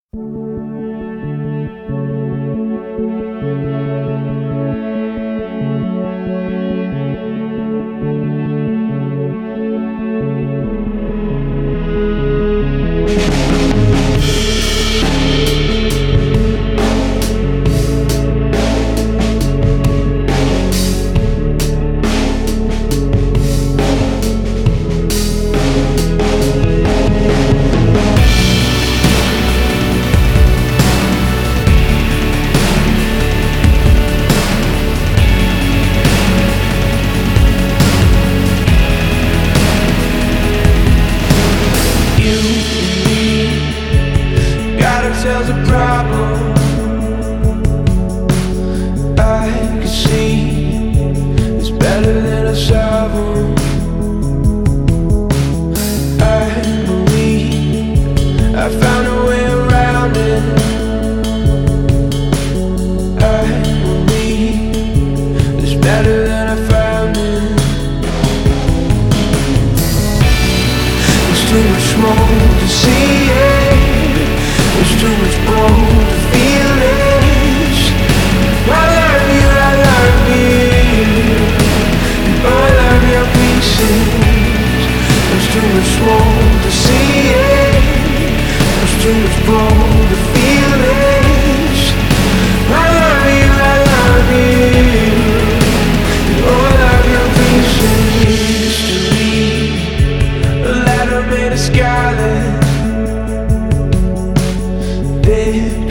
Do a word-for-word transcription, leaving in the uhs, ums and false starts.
Ourselves a problem. I can see it's better than a solve 'em. I believe I found a way around it. I believe it's better than I found it. There's too much smoke to see it. There's too much blood to feel it. I love you, I love you, and all of your pieces. There's too much smoke to see it. There's too much blood to feel it. I love you, I love you, and all of your pieces. History, a letter made of scarlet.